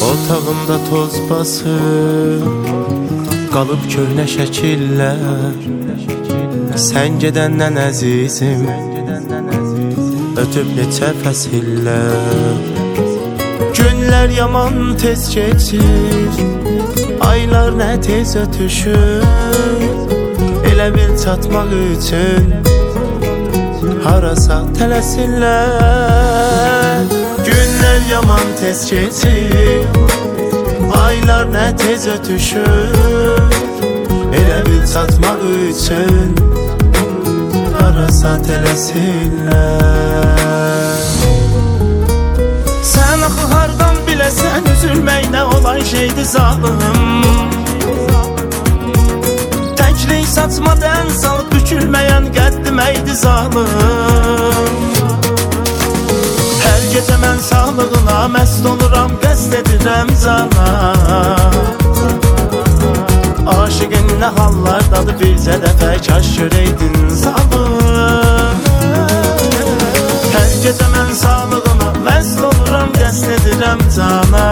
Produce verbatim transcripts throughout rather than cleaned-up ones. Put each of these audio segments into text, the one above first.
Otağımda toz basıb qalıb köhnə şəkillər. Sən gedəndən əzizim ötüb neçə fəsillər. Günlər yaman tez keçir, aylar nə tez ötüşür. Elə bil çatmaq üçün harasa tələsirlər. Günlər yaman tez keçir, aylar nə tez ötüşür. Elə bil çatmaq üçün harasa tələsirlər. Sən axı hardan biləsən, üzülmək nə olan şeydir zalım. Təklik saçmadan salıb bükülməyən qəddiməydi zalım. Hər gecə mən sağlığına məst oluram, qəsd edirəm cana. Aşıqın nə hallardadır, bircə dəfə kaş görəydin zalım. Hər gecə mən sağlığına məst oluram, qəsd edirəm cana.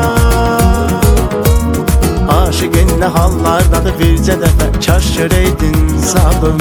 Aşıqın nə hallardadır, bircə dəfə kaş görəydin zalım.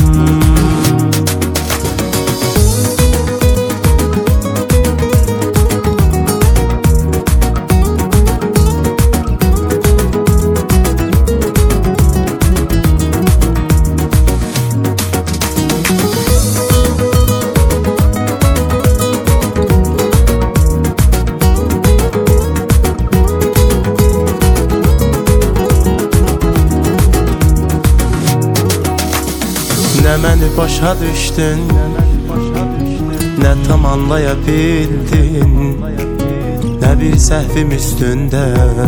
Nə məni başa düşdün, nə tam anlaya bildin, nə bir səhvim üstündə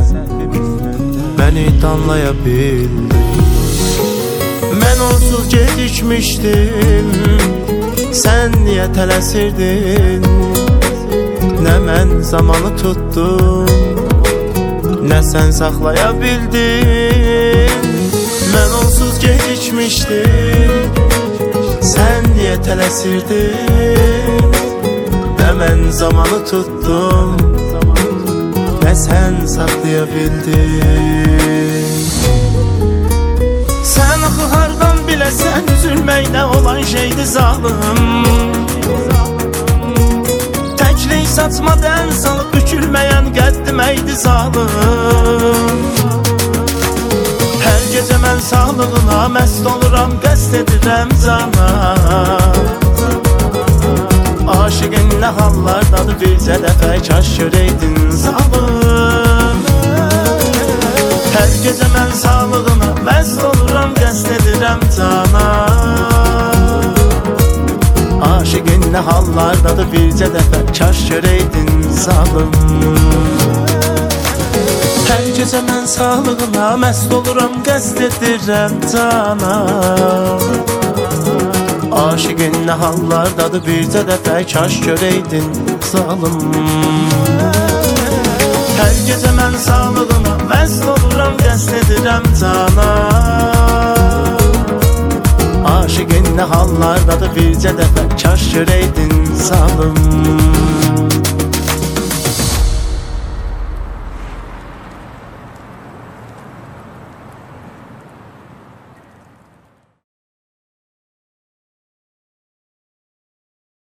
məni danlaya bildin. Mən onsuz gecikmişdim, sən niyə tələsirdin? Nə mən zamanı tutdum, nə sən saxlaya bildin. Mən onsuz gecikmişdim, sən niyə tələsirdin? Nə mən zamanı tutdum, nə sən saxlaya bildin. Sən axı hardan biləsən, üzülmək nə olan şeydir zalım. Təklik saçmadan salıb bükülməyən qəddiməydi zalım. Hər gecə mən sağlığına məst oluram, qəsd edirəm cana. Aşıqın nə hallardadır, bircə dəfə kaş görəydin zalım. Hər gecə mən sağlığına məst oluram, qəsd edirəm cana. Aşıqın nə hallardadır, bircə dəfə kaş görəydin zalım. Hər gecə mən sağlığına məst oluram, qəsd edirəm cana. Aşıqın nə hallardadır, bircə dəfə kaş görəydin zalım. Hər gecə mən sağlığına məst oluram, qəsd edirəm cana. Aşıqın nə hallardadır, bircə dəfə kaş görəydin